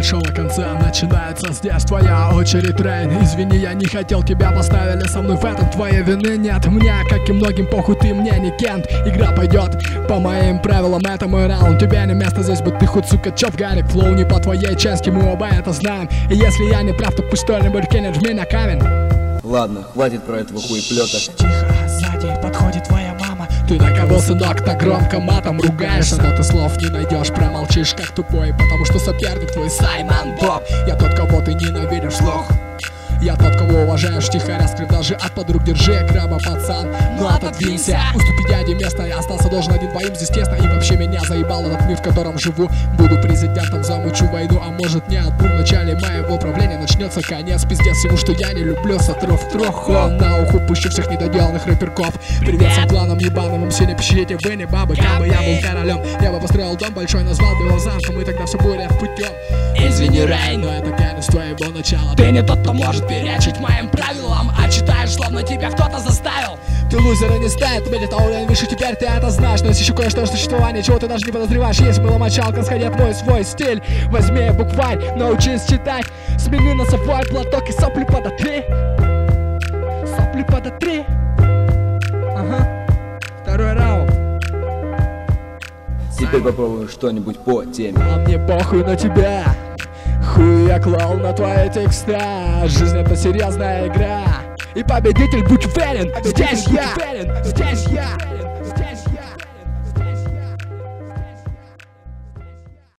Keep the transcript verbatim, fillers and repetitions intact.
большого конца начинается здесь твоя очередь, Рейн. Извини, я не хотел, тебя поставили со мной в этом, твоей вины нет. Мне, как и многим, похуй, ты мне не Кент. Игра пойдет по моим правилам, это мой раунд. Тебе не место здесь, будь ты хоть, сука, чоп, Гарик. Флоу не по твоей части, мы оба это знаем. И если я не прав, то пусть кто-нибудь кинет жми на камень. Ладно, хватит про этого хуеплета. Тихо, сзади подходит твоя мама. Ты на кого, сынок, так громко матом ругаешься? Но ты слов не найдешь, промолчишь как тупой, потому что соперник твой Саймон Боб. Я тот, кого ты ненавидишь вслух. Я тот, кого уважаешь, тихо раскрыв даже от подруг. Держи краба, пацан, ну отодвинься. Уступи дяде место, я остался должен один двоим здесь тесно. И вообще меня заебал этот мир, в котором живу. Буду президентом, замучу войну, а может не одну. В начале моего правления начнется конец. Пиздец всему, что я не люблю, сотру в труху. На уху пущу всех недоделанных рэперков. Привет всем кланам ебаным, все не пищите, вы не бабы. Как бы я был королем, я бы построил дом большой, назвал бы его замком, и тогда все будет путем. Извини, Рейн, но это конец твоего начала. Ты не тот, кто может перечить моим правилам, а читаешь, словно тебя кто-то заставил. Ты лузера не стоит, видит уровень выше, теперь ты это знаешь. Но есть еще кое-что о существовании, чего ты даже не подозреваешь. Есть мыломочалка, сходит мой свой стиль. Возьми букварь, научись читать. Смени носовой платок и сопли подотри. Сопли подотри. Ага, второй раунд. Теперь попробуем что-нибудь по теме. А мне похуй на тебя. Хуй я клал на твои текста. Жизнь это серьезная игра. И победитель, будь уверен, здесь я, здесь я.